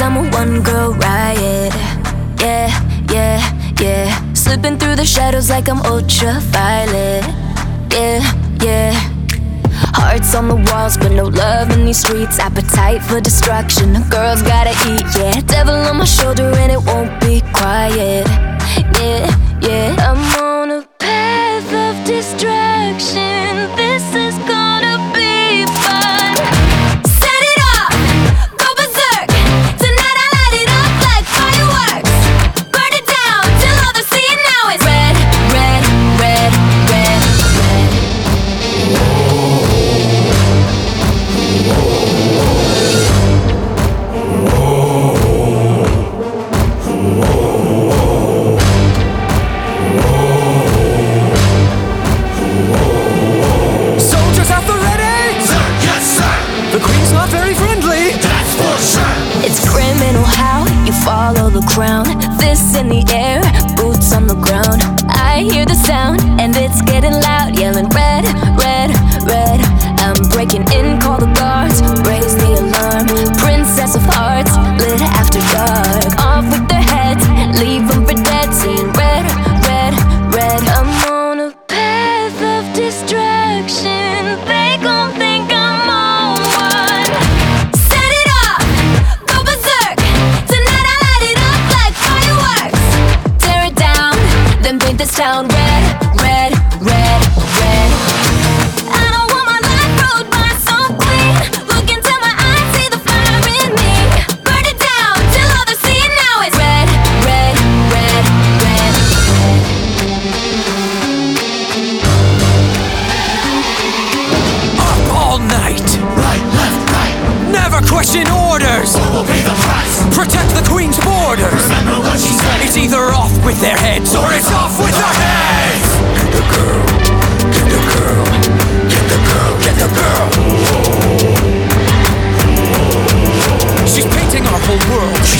I'm a one-girl riot. Yeah, yeah, yeah. Slipping through the shadows like I'm ultraviolet. Yeah, yeah. Hearts on the walls, but no love in these streets. Appetite for destruction, a girl's gotta eat, yeah. Devil on my shoulder and it won't be quiet. Yeah, yeah. I'm on a path of destruction. This is gonna be fun. Set it off, go berserk. Tonight I light it up like fireworks. Burn it down till all they see it now is red, red, red, red, red. Soldiers at the ready! Sir, yes sir! The Queen's not very friendly! That's for sure! It's criminal how you follow the crown. Fists in the air, boots on the ground. I hear the sound and it's getting loud. Yelling red, red, red. I'm breaking in, call the guards, raise the alarm. Princess of hearts, lit after dark. Off with their heads, leave them for dead. Seeing red, red, red. I'm on a path of destruction. They gon' think I'm on one. Set it off, go berserk. Tonight I light it up like fireworks. Tear it down, then paint this town red, red, red, red. I don't want my life ruled by some queen. Look into my eyes, see the fire in me. Burn it down till all they see it now is red, red, red, red. Up all night! Right, left, right! Never question orders! What will pay the price? Protect the Queen's borders! Remember what she said! It's either off with their heads or it's off with their heads! Get the girl, get the girl, get the girl, get the girl! She's painting our whole world